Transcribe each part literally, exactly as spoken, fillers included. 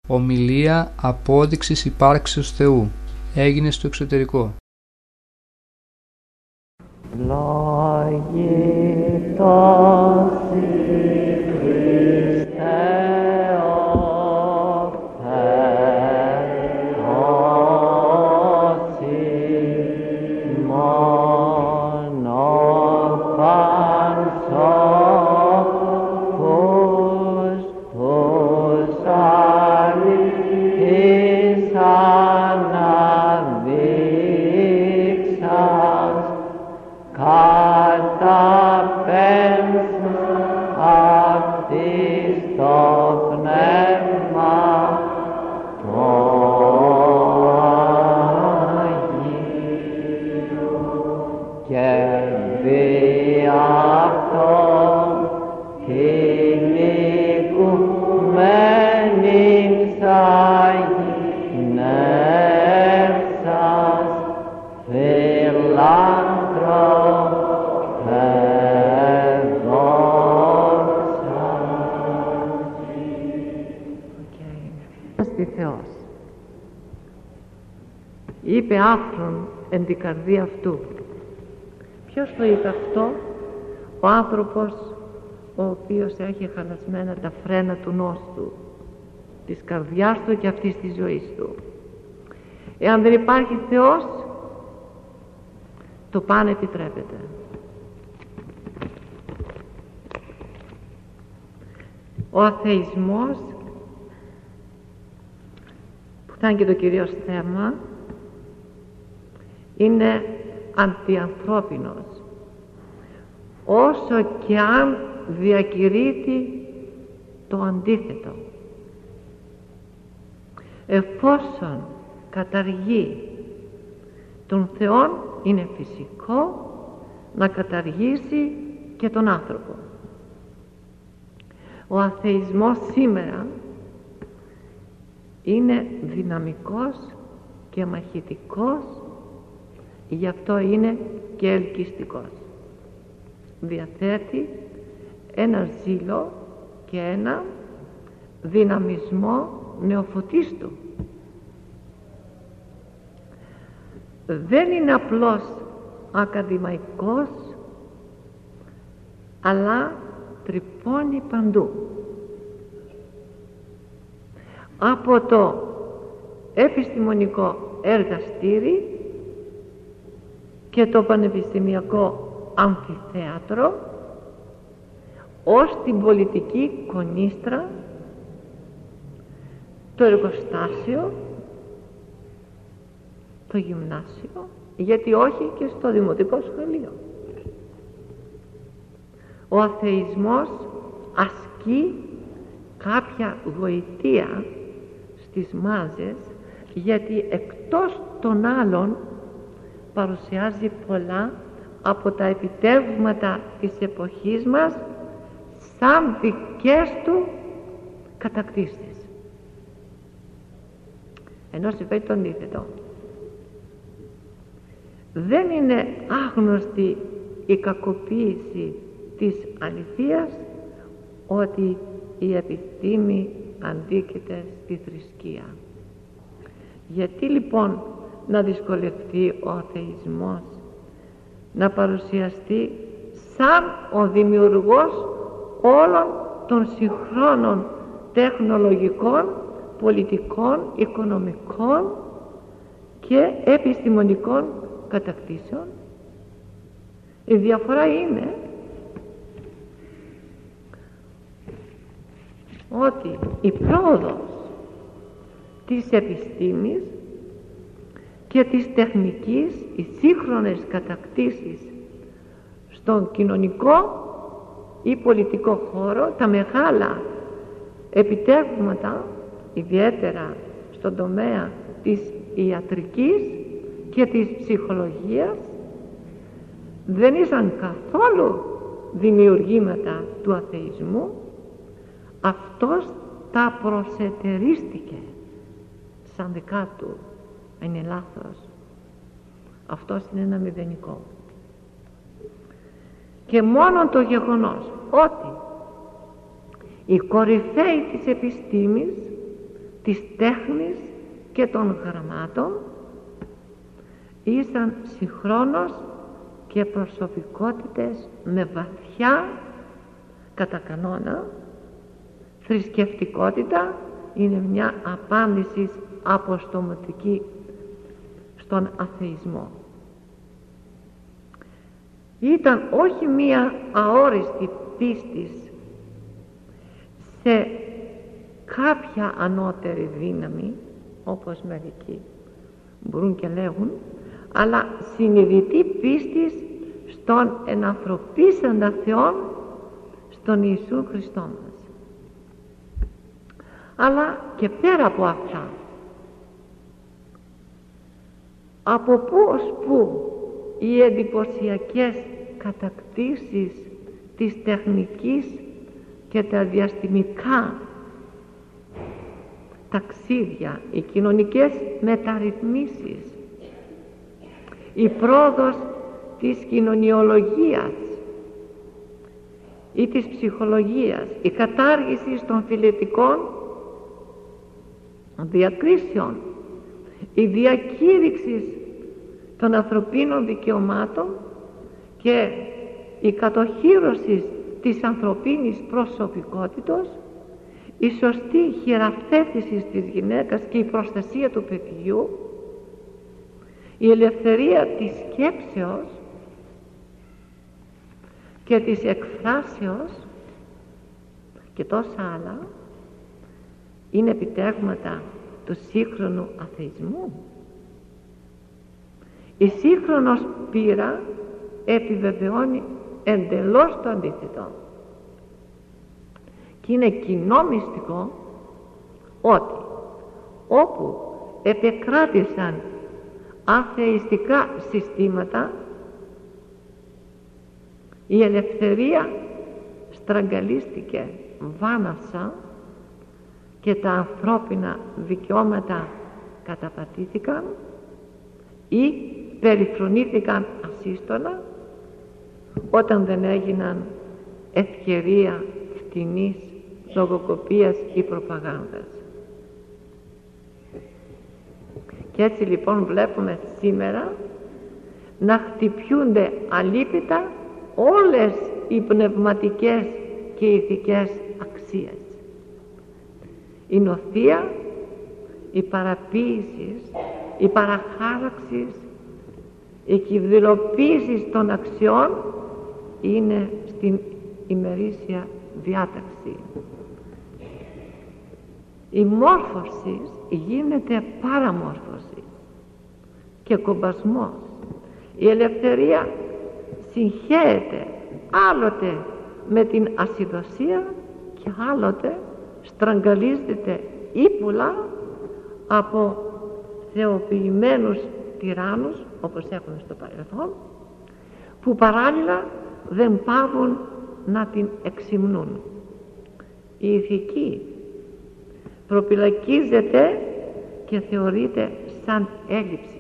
Ομιλία απόδειξης υπάρξεως Θεού. Έγινε στο εξωτερικό. Είπε άφρον εν την καρδία αυτού. Ποιος το είπε αυτό? Ο άνθρωπος ο οποίος έχει χαλασμένα τα φρένα του νους του, της καρδιάς του και αυτής της ζωής του. Εάν δεν υπάρχει Θεός, το παν επιτρέπεται. Ο αθεισμός, που θα είναι και το κυρίως θέμα, είναι αντιανθρώπινος, όσο και αν διακηρύττει το αντίθετο. Εφόσον καταργεί τον Θεόν, είναι φυσικό να καταργήσει και τον άνθρωπο. Ο αθεισμός σήμερα είναι δυναμικός και μαχητικός, γι' αυτό είναι και ελκυστικός. Διαθέτει ένα ζήλο και ένα δυναμισμό νεοφωτίστου. Δεν είναι απλώς ακαδημαϊκός, αλλά τρυπώνει παντού. Από το επιστημονικό εργαστήρι και το πανεπιστημιακό αμφιθέατρο ως την πολιτική κονίστρα, το εργοστάσιο, το γυμνάσιο, γιατί όχι και στο δημοτικό σχολείο. Ο αθεισμός ασκεί κάποια γοητεία στις μάζες, γιατί εκτός των άλλων παρουσιάζει πολλά από τα επιτεύγματα της εποχής μας σαν δικές του κατακτήσεις. Ενώ συμβαίνει το αντίθετο. Δεν είναι άγνωστη η κακοποίηση της αληθείας ότι η επιστήμη αντίκειται στη θρησκεία. Γιατί λοιπόν να δυσκολευτεί ο αθεισμός να παρουσιαστεί σαν ο δημιουργός όλων των συγχρόνων τεχνολογικών, πολιτικών, οικονομικών και επιστημονικών κατακτήσεων? Η διαφορά είναι ότι η πρόοδος της επιστήμης και της τεχνικής, οι σύγχρονες κατακτήσεις στον κοινωνικό ή πολιτικό χώρο, τα μεγάλα επιτεύγματα, ιδιαίτερα στον τομέα της ιατρικής και της ψυχολογίας, δεν ήσαν καθόλου δημιουργήματα του αθεισμού. Αυτός τα προσετερίστηκε σαν δικά του. Είναι λάθος. Αυτός είναι ένα μηδενικό. Και μόνο το γεγονός ότι οι κορυφαίοι της επιστήμης, της τέχνης και των γραμμάτων, ήσαν συγχρόνως και προσωπικότητες με βαθιά, κατά κανόνα, θρησκευτικότητα. Είναι μια απάντηση αποστομωτική στον αθεισμό. Ήταν όχι μία αόριστη πίστη σε κάποια ανώτερη δύναμη, όπως μερικοί μπορούν και λέγουν, αλλά συνειδητή πίστης στον ενανθρωπίσαντα Θεόν, στον Ιησού Χριστό μας. Αλλά και πέρα από αυτά, από πού ως πού οι εντυπωσιακές κατακτήσεις της τεχνικής και τα διαστημικά ταξίδια, οι κοινωνικές μεταρρυθμίσεις, η πρόοδος της κοινωνιολογίας ή της ψυχολογίας, η κατάργηση των φιλετικών διακρίσεων, η διακήρυξη των ανθρωπίνων δικαιωμάτων και η κατοχύρωση της ανθρωπίνης προσωπικότητος, η σωστή χειραφέτηση της γυναίκας και η προστασία του παιδιού, η ελευθερία της σκέψεως και της εκφράσεως και τόσα άλλα είναι επιτεύγματα του σύγχρονου αθεισμού. Η σύγχρονος πείρα επιβεβαιώνει εντελώς το αντίθετο. Και είναι κοινό μυστικό ότι όπου επεκράτησαν αθεϊστικά συστήματα, η ελευθερία στραγγαλίστηκε βάναυσα και τα ανθρώπινα δικαιώματα καταπατήθηκαν ή περιφρονήθηκαν ασύστολα όταν δεν έγιναν ευκαιρία φτηνής λογοκοπίας ή προπαγάνδας. Και έτσι λοιπόν βλέπουμε σήμερα να χτυπιούνται αλίπητα όλες οι πνευματικές και ηθικές αξίες. Η νοθεία, η παραποίηση, η παραχάραξη, η κυβδηλοποίηση των αξιών είναι στην ημερήσια διάταξη. Η μόρφωση γίνεται παραμόρφωση και κομπασμός. Η ελευθερία συγχέεται άλλοτε με την ασυδοσία και άλλοτε στραγγαλίζεται ύπουλα από θεοποιημένους τυράννους, όπως έχουμε στο παρελθόν, που παράλληλα δεν πάβουν να την εξυμνούν. Η ηθική προπυλακίζεται και θεωρείται σαν έλλειψης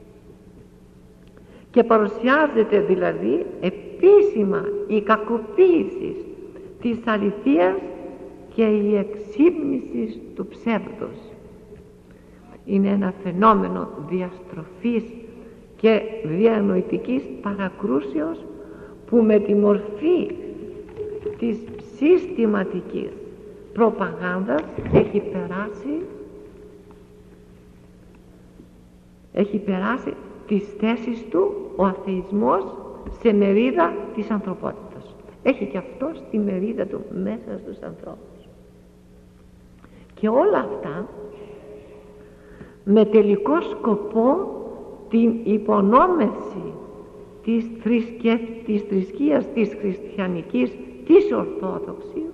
και παρουσιάζεται δηλαδή επίσημα η κακοποίηση της αληθείας και η εξύπνηση του ψεύδους. Είναι ένα φαινόμενο διαστροφής και διανοητικής παρακρούσεως που με τη μορφή της συστηματικής προπαγάνδας έχει περάσει έχει περάσει τις θέσεις του ο αθεισμός σε μερίδα της ανθρωπότητας. Έχει και αυτό στη μερίδα του μέσα στους ανθρώπους. Και όλα αυτά με τελικό σκοπό την υπονόμευση της, θρησκε... της θρησκείας της χριστιανικής, της ορθόδοξης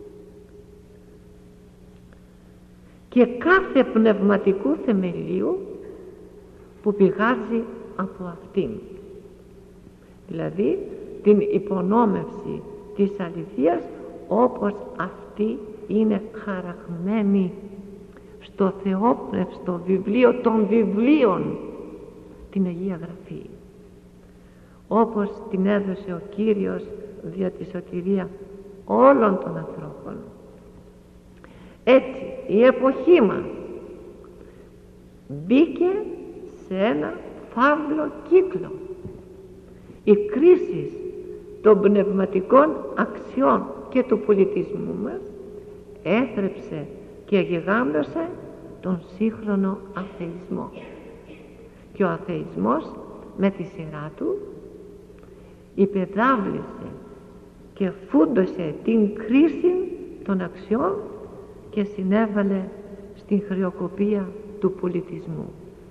και κάθε πνευματικού θεμελίου που πηγάζει από αυτήν. Δηλαδή την υπονόμευση της αληθείας όπως αυτή είναι χαραγμένη στο θεόπνευστο βιβλίο των βιβλίων, την Αγία Γραφή, όπως την έδωσε ο Κύριος δια τη σωτηρία όλων των ανθρώπων. Έτσι η εποχή μας μπήκε σε ένα φαύλο κύκλο. Η κρίση των πνευματικών αξιών και του πολιτισμού μας έθρεψε και γιγάντωσε τον σύγχρονο αθεισμό. Και ο αθεισμός με τη σειρά του υπεδάβλησε και φούντωσε την κρίση των αξιών και συνέβαλε στην χρεοκοπία του πολιτισμού.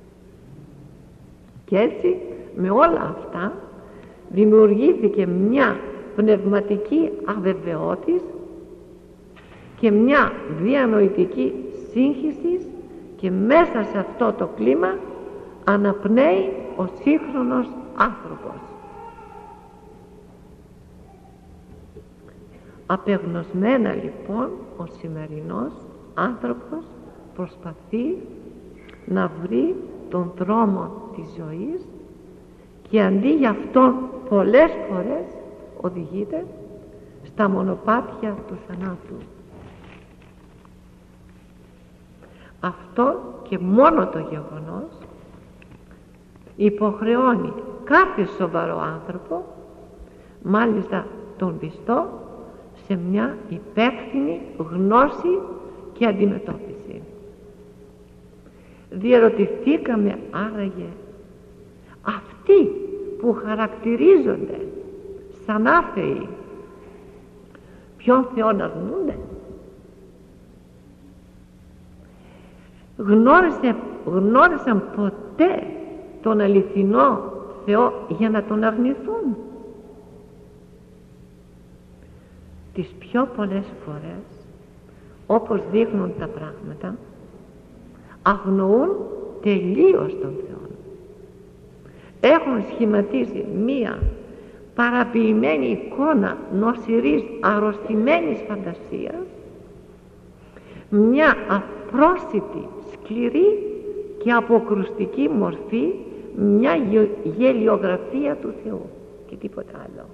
Και έτσι με όλα αυτά δημιουργήθηκε μια πνευματική αβεβαιότης και μια διανοητική σύγχυση, και μέσα σε αυτό το κλίμα αναπνέει ο σύγχρονος άνθρωπος. Απεγνωσμένα λοιπόν ο σημερινός άνθρωπος προσπαθεί να βρει τον δρόμο της ζωής, και αντί για αυτόν πολλές φορές οδηγείται στα μονοπάτια του θανάτου. Αυτό και μόνο το γεγονός υποχρεώνει κάθε σοβαρό άνθρωπο, μάλιστα τον πιστό, σε μια υπεύθυνη γνώση και αντιμετώπιση. Διερωτηθήκαμε άραγε αυτοί που χαρακτηρίζονται σαν άθεοι ποιον Θεόν αρνούνται? Γνώρισε, γνώρισαν ποτέ τον αληθινό Θεό για να τον αρνηθούν? Τις πιο πολλές φορές, όπως δείχνουν τα πράγματα, αγνοούν τελείως τον Θεό. Έχουν σχηματίσει μία παραποιημένη εικόνα νοσηρής, αρρωστημένης φαντασίας, μια απρόσιτη, σκληρή και αποκρουστική μορφή, μια γελιογραφία του Θεού και τίποτα άλλο.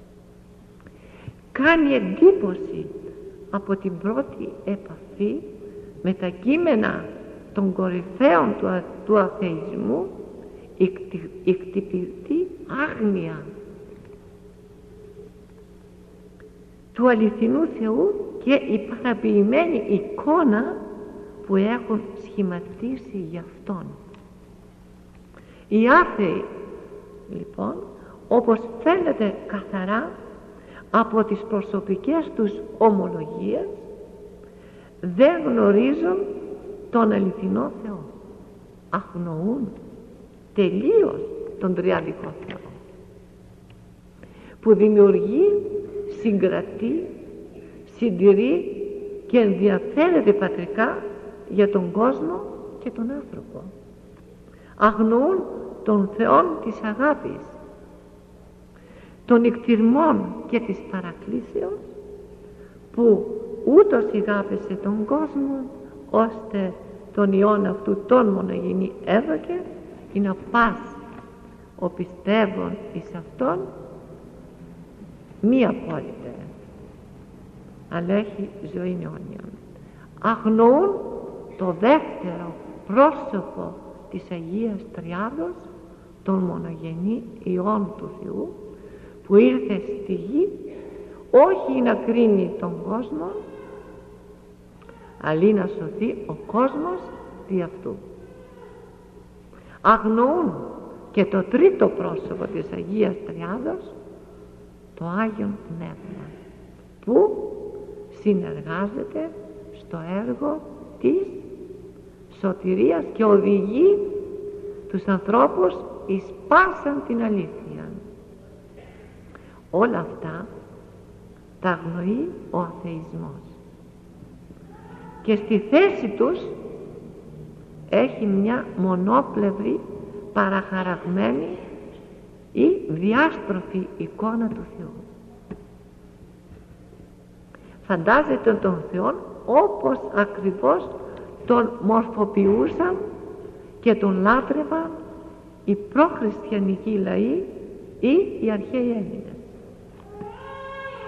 Κάνει εντύπωση από την πρώτη επαφή με τα κείμενα των κορυφαίων του, α, του αθεισμού η κτυπητή άγνοια του αληθινού Θεού και η παραποιημένη εικόνα που έχουν σχηματίσει για Αυτόν. Οι άθεοι λοιπόν, όπως φαίνεται καθαρά από τις προσωπικές τους ομολογίες, δεν γνωρίζουν τον αληθινό Θεό. Αγνοούν τελείως τον τριαδικό Θεό που δημιουργεί, συγκρατεί, συντηρεί και ενδιαφέρεται πατρικά για τον κόσμο και τον άνθρωπο. Αγνοούν τον Θεό της αγάπης, των εκτιρμών και της παρακλήσεως, που ούτως αγάπησε τον κόσμο ώστε τον Υιόν αυτού τον μονογενή έδωκε, ή να πας ο πιστεύων εις Αυτόν μη απόλυτε, αλλά έχει ζωή αιώνια. Αγνοούν το δεύτερο πρόσωπο της Αγίας Τριάδος, τον μονογενή Υιόν του Θεού, που ήρθε στη γη όχι να κρίνει τον κόσμο, αλλά να σωθεί ο κόσμος δι' αυτού. Αγνοούν και το τρίτο πρόσωπο της Αγίας Τριάδος, το Άγιον Πνεύμα, που συνεργάζεται στο έργο της σωτηρίας και οδηγεί τους ανθρώπους εις πάσαν την αλήθεια. Όλα αυτά τα αγνοεί ο αθεισμός, και στη θέση τους έχει μια μονόπλευρη, παραχαραγμένη ή διάστροφη εικόνα του Θεού. Φαντάζεται τον Θεό όπως ακριβώς τον μορφοποιούσαν και τον λάτρευαν οι προχριστιανικοί λαοί ή οι αρχαίοι Έλληνες.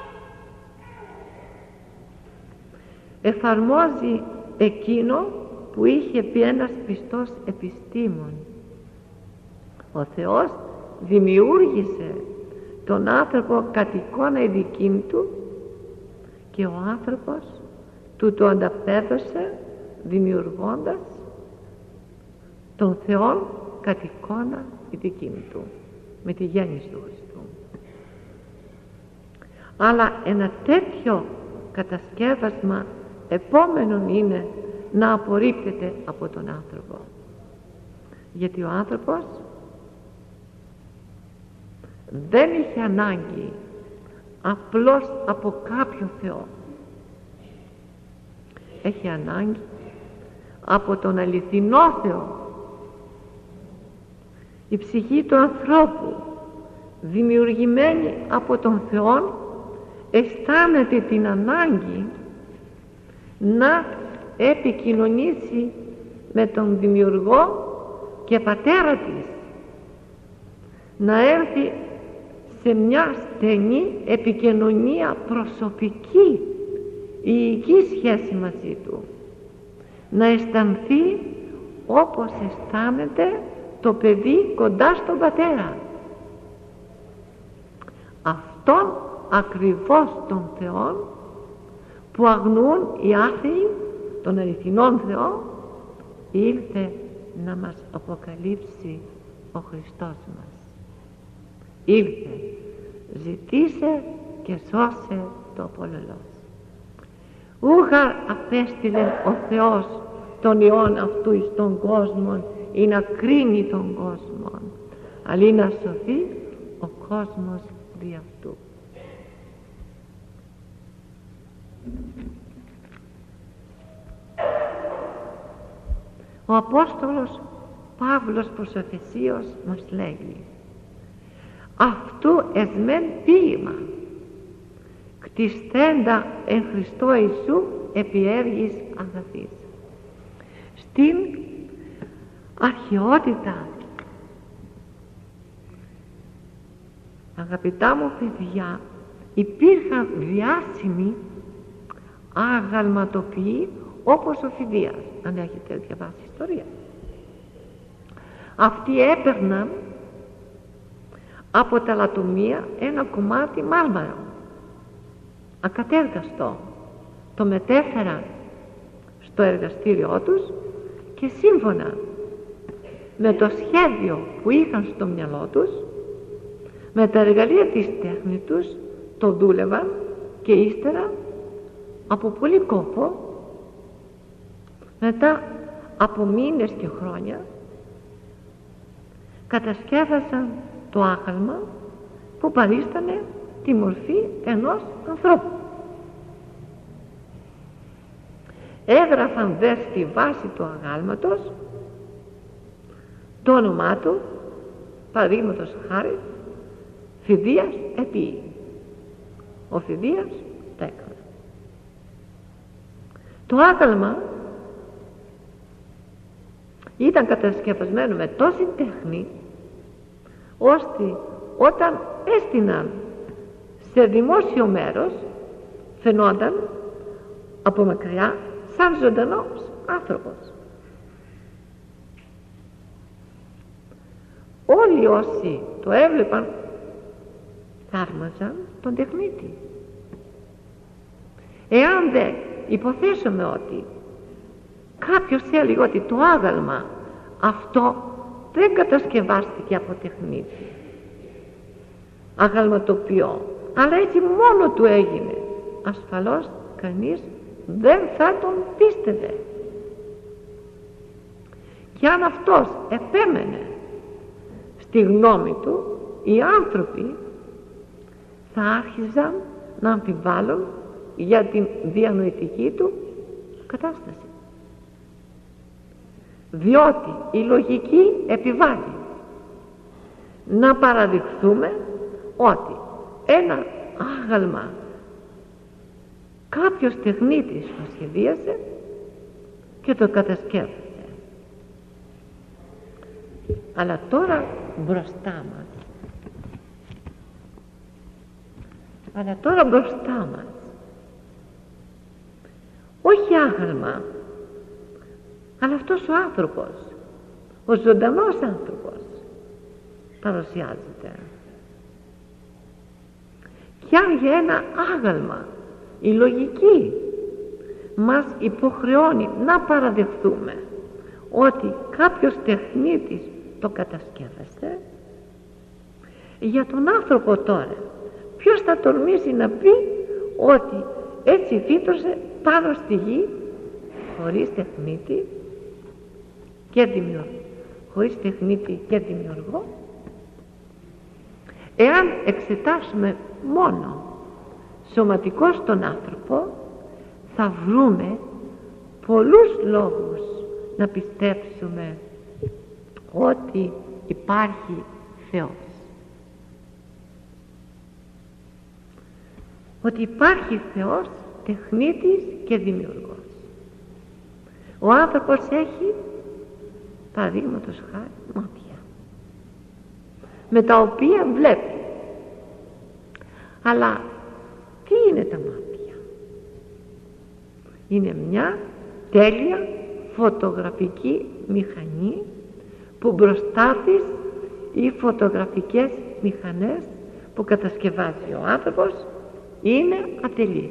Εφαρμόζει εκείνο που είχε πει ένας πιστός επιστήμον. Ο Θεός δημιούργησε τον άνθρωπο κατ' εικόνα ειδική του και ο άνθρωπος του το ανταπέδωσε δημιουργώντας τον Θεό κατ' εικόνα ειδική του, με τη γέννηση του Χριστού. Αλλά ένα τέτοιο κατασκεύασμα επόμενον είναι να απορρίπτεται από τον άνθρωπο, γιατί ο άνθρωπος δεν είχε ανάγκη απλώς από κάποιο Θεό, έχει ανάγκη από τον αληθινό Θεό. Η ψυχή του ανθρώπου, δημιουργημένη από τον Θεό, αισθάνεται την ανάγκη να επικοινωνήσει με τον Δημιουργό και Πατέρα της, να έρθει σε μια στενή επικοινωνία προσωπική, ιική σχέση μαζί του, να αισθανθεί όπως αισθάνεται το παιδί κοντά στον πατέρα. Αυτόν ακριβώς τον Θεό που αγνοούν οι άθεοι, τον αληθινόν Θεό, ήρθε να μας αποκαλύψει ο Χριστός μας. Ήρθε, ζητήσε και σώσε το απολελός. Ούγα απέστειλε ο Θεός τον Υιόν αυτού εις τον κόσμο ή να κρίνει τον κόσμο, αλλά να σωθεί ο κόσμος δι' αυτού. Ο Απόστολος Παύλος προς Εφεσίους μας λέγει: αυτού εσμέν ποίημα κτισθέντα εν Χριστώ Ιησού επί έργης αγαθής. Στην αρχαιότητα, αγαπητά μου παιδιά, υπήρχαν διάσημοι αγαλματοποιοί όπως ο Φιδίας, αν έχετε διαβάσει ιστορία. Αυτοί έπαιρναν από τα λατομεία ένα κομμάτι μάρμαρο ακατέργαστο, το μετέφεραν στο εργαστήριό τους και σύμφωνα με το σχέδιο που είχαν στο μυαλό τους, με τα εργαλεία της τέχνης τους, το δούλευαν και ύστερα από πολύ κόπο, μετά από μήνες και χρόνια, κατασκεύασαν το άγαλμα που παρίστανε τη μορφή ενός ανθρώπου. Έγραφαν δε στη βάση του αγάλματος το όνομά του, παραδείγματος χάρη Φιδίας επί. Ο Φιδίας το έκανε. Το άγαλμα ήταν κατασκευασμένο με τόση τέχνη, ώστε όταν έστειναν σε δημόσιο μέρος φαινόταν από μακριά σαν ζωντανός άνθρωπος. Όλοι όσοι το έβλεπαν θαύμαζαν τον τεχνίτη. Εάν δε υποθέσουμε ότι κάποιος έλεγε ότι το άγαλμα αυτό δεν κατασκευάστηκε από τεχνίτη, αγαλματοποιό, αλλά έτσι μόνο του έγινε, ασφαλώς κανείς δεν θα τον πίστευε. Και αν αυτός επέμενε στη γνώμη του, οι άνθρωποι θα άρχιζαν να αμφιβάλλουν για την διανοητική του κατάσταση, διότι η λογική επιβάλλει να παραδειχθούμε ότι ένα άγαλμα κάποιος τεχνίτης το σχεδίασε και το κατασκεύασε. Αλλά τώρα μπροστά μας αλλά τώρα μπροστά μας όχι άγαλμα, Αλλά αυτός ο άνθρωπος, ο ζωντανός άνθρωπος, παρουσιάζεται. Κι αν για ένα άγαλμα η λογική μας υποχρεώνει να παραδεχθούμε ότι κάποιος τεχνίτης το κατασκεύασε, για τον άνθρωπο τώρα ποιος θα τολμήσει να πει ότι έτσι φύτρωσε πάνω στη γη χωρίς τεχνίτη και δημιουργό, χωρίς τεχνίτη και δημιουργό? Εάν εξετάσουμε μόνο σωματικώς τον άνθρωπο, θα βρούμε πολλούς λόγους να πιστέψουμε ότι υπάρχει Θεός, ότι υπάρχει Θεός τεχνίτης και δημιουργός. Ο άνθρωπος έχει, παραδείγματος χάρη, μάτια με τα οποία βλέπει. Αλλά τι είναι τα μάτια? Είναι μια τέλεια φωτογραφική μηχανή που μπροστά της οι φωτογραφικές μηχανές που κατασκευάζει ο άνθρωπος είναι ατελείς.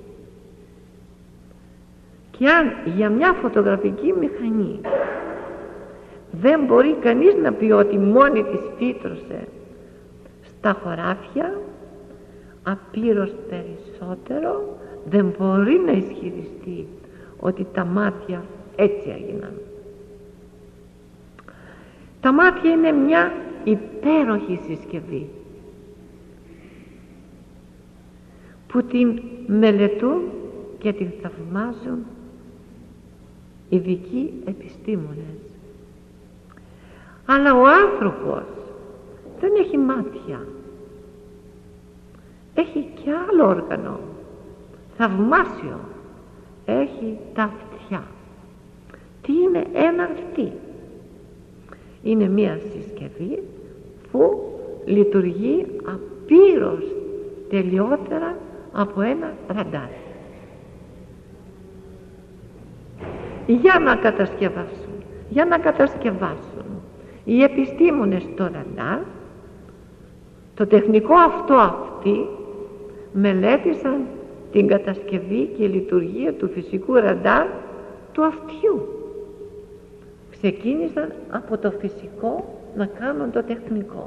Και αν για μια φωτογραφική μηχανή δεν μπορεί κανείς να πει ότι μόνη της φύτρωσε στα χωράφια, απείρως περισσότερο δεν μπορεί να ισχυριστεί ότι τα μάτια έτσι έγιναν. Τα μάτια είναι μια υπέροχη συσκευή που την μελετούν και την θαυμάζουν ειδικοί επιστήμονες. Αλλά ο άνθρωπος δεν έχει μάτια, έχει και άλλο όργανο θαυμάσιο, έχει τα αυτιά. Τι είναι ένα αυτί? Είναι μια συσκευή που λειτουργεί απείρως τελειότερα από ένα ραντάρ. Για να κατασκευάσουν, για να κατασκευάσουν οι επιστήμονες το ραντάρ, το τεχνικό αυτό αυτοί μελέτησαν την κατασκευή και λειτουργία του φυσικού ραντάρ του αυτιού. Ξεκίνησαν από το φυσικό να κάνουν το τεχνικό.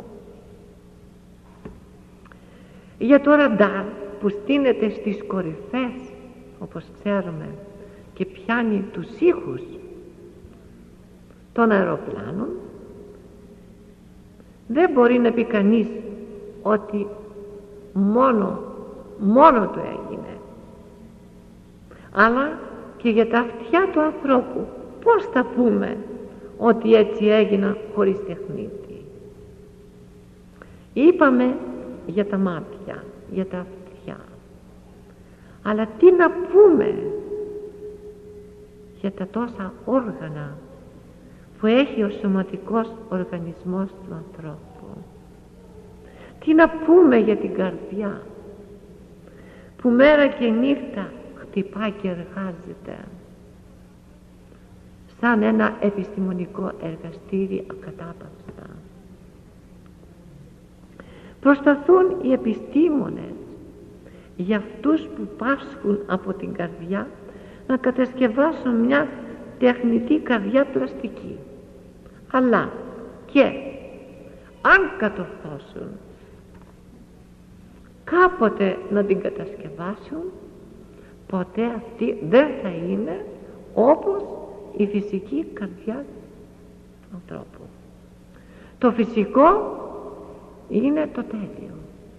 Για το ραντάρ που στείνεται στις κορυφές, όπως ξέρουμε, και πιάνει τους ήχους των αεροπλάνων, δεν μπορεί να πει κανείς ότι μόνο, μόνο το έγινε. Αλλά και για τα αυτιά του ανθρώπου πώς θα πούμε ότι έτσι έγινα χωρίς τεχνίτη? Είπαμε για τα μάτια, για τα αυτιά, αλλά τι να πούμε για τα τόσα όργανα που έχει ο σωματικός οργανισμός του ανθρώπου? Τι να πούμε για την καρδιά που μέρα και νύχτα χτυπά και εργάζεται σαν ένα επιστημονικό εργαστήρι ακατάπαυστα? Προσπαθούν οι επιστήμονες για αυτούς που πάσχουν από την καρδιά να κατασκευάσουν μια τεχνητή καρδιά πλαστική, αλλά και αν κατορθώσουν κάποτε να την κατασκευάσουν, ποτέ αυτή δεν θα είναι όπως η φυσική καρδιά του ανθρώπου. Το φυσικό είναι το τέλειο,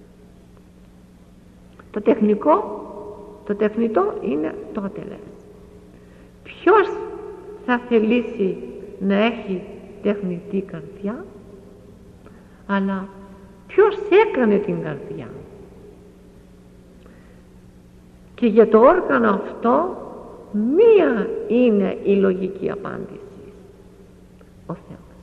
το τεχνικό, το τεχνητό είναι το ατελές. Ποιος θα θελήσει να έχει τεχνητή καρδιά? Αλλά ποιος έκανε την καρδιά? Και για το όργανο αυτό μία είναι η λογική απάντηση: ο Θεός.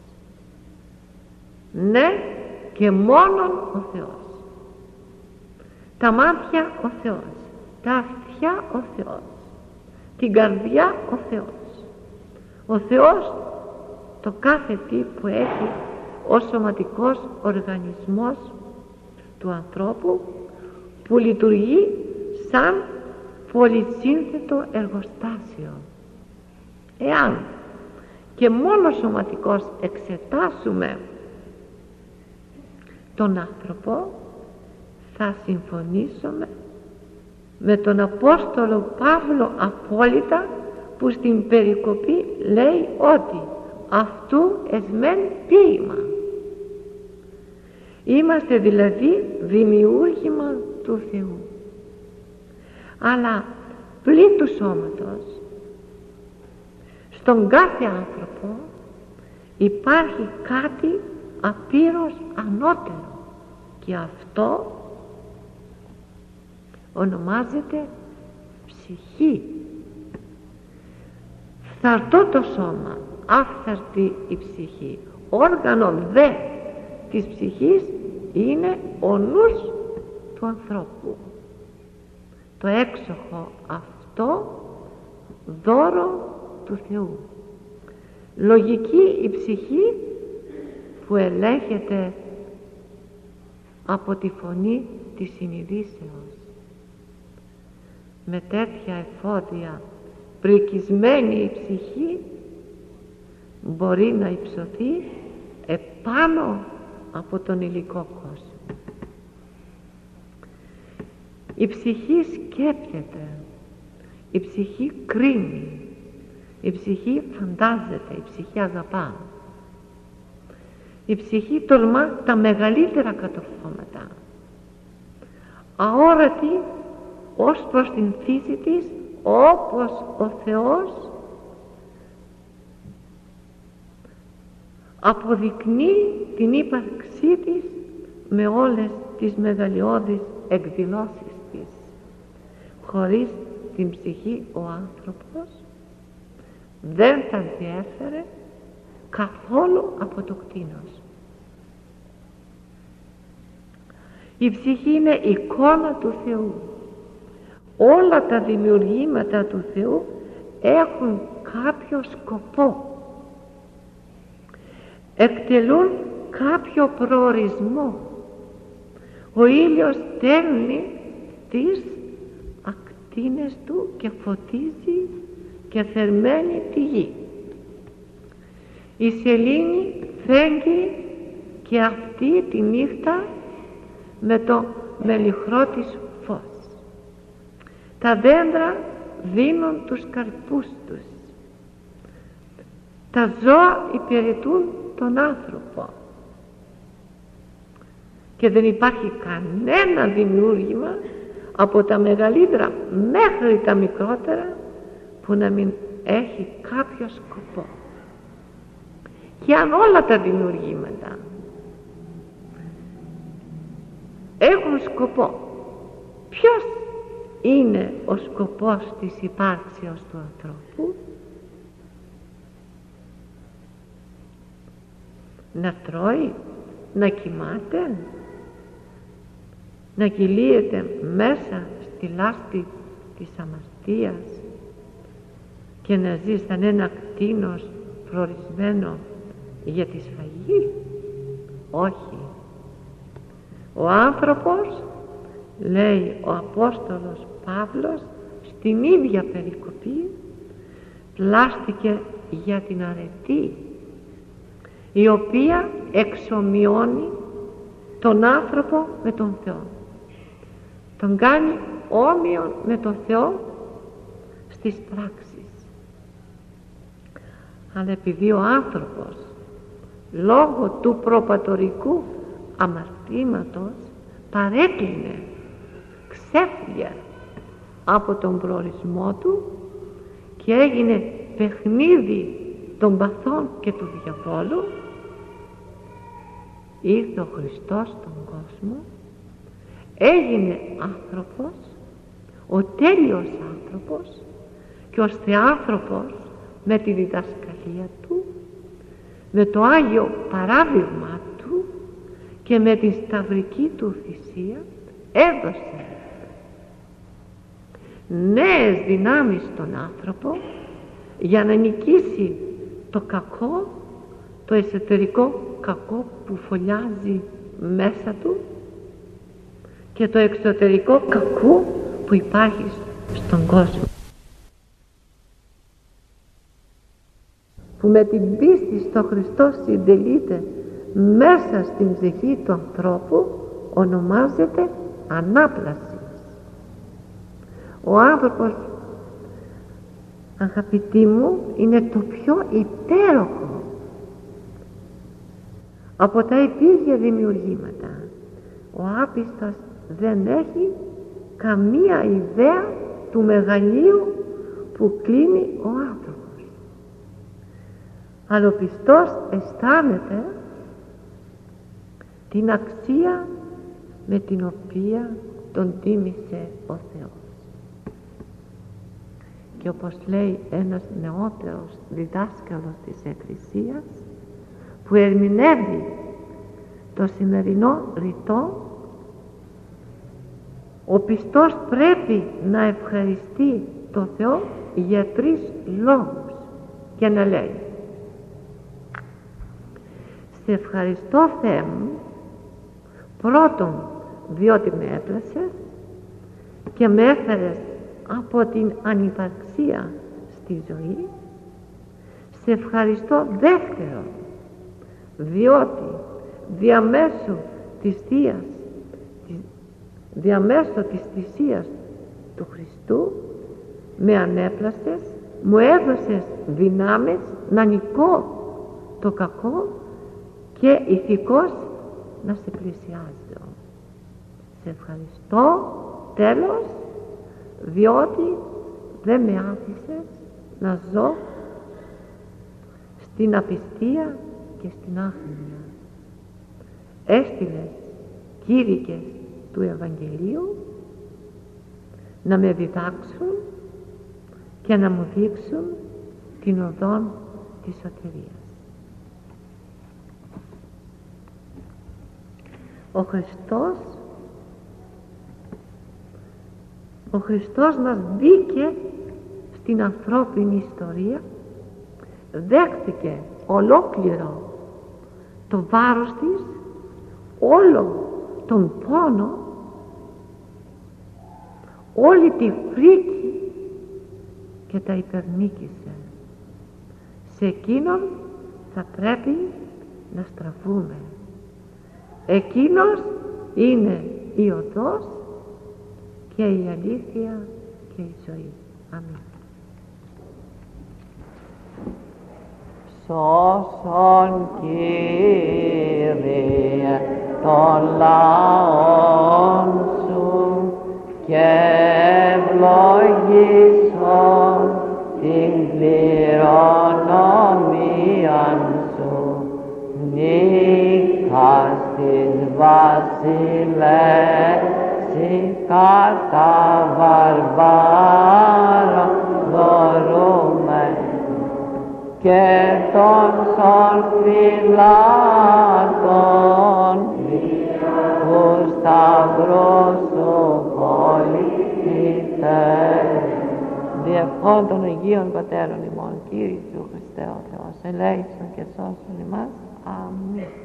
Ναι, και μόνον ο Θεός. Τα μάτια ο Θεός, τα αυτιά ο Θεός, την καρδιά ο Θεός. Ο Θεός το κάθε τι που έχει ως σωματικός οργανισμός του ανθρώπου, που λειτουργεί σαν πολυσύνθετο εργοστάσιο. Εάν και μόνο σωματικός εξετάσουμε τον άνθρωπο, θα συμφωνήσουμε με τον Απόστολο Παύλο απόλυτα, που στην περικοπή λέει ότι αυτού εσμεν ποίημα. Είμαστε δηλαδή δημιούργημα του Θεού. Αλλά πλην του σώματος, στον κάθε άνθρωπο υπάρχει κάτι απείρως ανώτερο, και αυτό ονομάζεται ψυχή. Φθαρτό το σώμα, άφθαρτη η ψυχή. Όργανο δε της ψυχής είναι ο νους του ανθρώπου, το έξοχο αυτό δώρο του Θεού. Λογική η ψυχή που ελέγχεται από τη φωνή της συνειδήσεως. Με τέτοια εφόδια πρικισμένη η ψυχή μπορεί να υψωθεί επάνω από τον υλικό κόσμο. Η ψυχή σκέπτεται, η ψυχή κρίνει, η ψυχή φαντάζεται, η ψυχή αγαπά. Η ψυχή τολμά τα μεγαλύτερα κατορθώματα, αόρατη ως προς την φύση της, όπως ο Θεός αποδεικνύει την ύπαρξή της με όλες τις μεγαλειώδεις εκδηλώσεις της. Χωρίς την ψυχή ο άνθρωπος δεν θα διέφερε καθόλου από το κτήνος. Η ψυχή είναι εικόνα του Θεού. Όλα τα δημιουργήματα του Θεού έχουν κάποιο σκοπό, εκτελούν κάποιο προορισμό. Ο ήλιος στέλνει τις ακτίνες του και φωτίζει και θερμαίνει τη γη. Η σελήνη φέγγει και αυτή τη νύχτα με το μελιχρό της φως. Τα δέντρα δίνουν τους καρπούς τους. Τα ζώα υπηρετούν τον άνθρωπο. Και δεν υπάρχει κανένα δημιούργημα, από τα μεγαλύτερα μέχρι τα μικρότερα, που να μην έχει κάποιο σκοπό. Και αν όλα τα δημιουργήματα έχουν σκοπό, ποιος είναι ο σκοπός της υπάρξεως του ανθρώπου? Να τρώει, να κοιμάται, να κυλίεται μέσα στη λάσπη της αμαρτίας και να ζει σαν ένα κτήνος προορισμένο για τη σφαγή? Όχι. Ο άνθρωπος, λέει ο Απόστολος Παύλος στην ίδια περικοπή, πλάστηκε για την αρετή, η οποία εξομοιώνει τον άνθρωπο με τον Θεό. Τον κάνει όμοιον με τον Θεό στις πράξεις. Αλλά επειδή ο άνθρωπος λόγω του προπατορικού αμαρτήματος παρέκλεινε, ξέφυγε από τον προορισμό του και έγινε παιχνίδι των παθών και του διαβόλου, ήρθε ο Χριστός στον κόσμο, έγινε άνθρωπος, ο τέλειος άνθρωπος, και ως θεάνθρωπος με τη διδασκαλία του, με το Άγιο παράδειγμα του και με τη σταυρική του θυσία έδωσε νέες δυνάμεις στον άνθρωπο για να νικήσει το κακό, το εσωτερικό κακό που φωλιάζει μέσα του και το εξωτερικό κακό που υπάρχει στον κόσμο, που με την πίστη στο Χριστό συντελείται μέσα στην ψυχή του ανθρώπου, ονομάζεται ανάπλαση. Ο άνθρωπος, αγαπητοί μου, είναι το πιο υπέροχο από τα υπήρχε δημιουργήματα. Ο άπιστος δεν έχει καμία ιδέα του μεγαλείου που κλείνει ο άνθρωπος, αλλά ο πιστός αισθάνεται την αξία με την οποία τον τίμησε ο Θεός. Και όπως λέει ένας νεότερος διδάσκαλος της Εκκλησίας που ερμηνεύει το σημερινό ρητό, ο πιστός πρέπει να ευχαριστεί το Θεό για τρεις λόγους και να λέει: σε ευχαριστώ, Θεέ μου, πρώτον διότι με έπλασες και με έφερες από την ανυπαρξία στη ζωή. Σε ευχαριστώ δεύτερον διότι διαμέσου της Θείας, διαμέσου της θυσίας του Χριστού με ανέπλασες, μου έδωσες δυνάμεις να νικώ το κακό και ηθικώς να σε πλησιάζω. Σε ευχαριστώ τέλος διότι δεν με άφησες να ζω στην απιστία και στην άφηνια. Έστειλες κήρυκες του Ευαγγελίου να με διδάξουν και να μου δείξουν την οδόν της σωτηρίας. Ο Χριστός ο Χριστός μας μπήκε στην ανθρώπινη ιστορία, δέχτηκε ολόκληρο το βάρος της, όλο τον πόνο, όλη τη φρίκη και τα υπερνίκησε. Σε εκείνον θα πρέπει να στραφούμε. Εκείνος είναι η οδός και η αλήθεια και η ζωή. Αμήν. Σώσον, Κύριε, των λαών σου και ευλογήσον την κληρονομίαν σου. Νύχτα στις βασιλεύσει κατά βαρβάρο δωρούμε και των σορφυλάτων που σταυρός σου πολίτες. Διευχών των Αγίων Πατέρων ημών, Κύριε Ιησού Χριστέ ο Θεός, ελέησον και σώσον ημάς. Αμήν.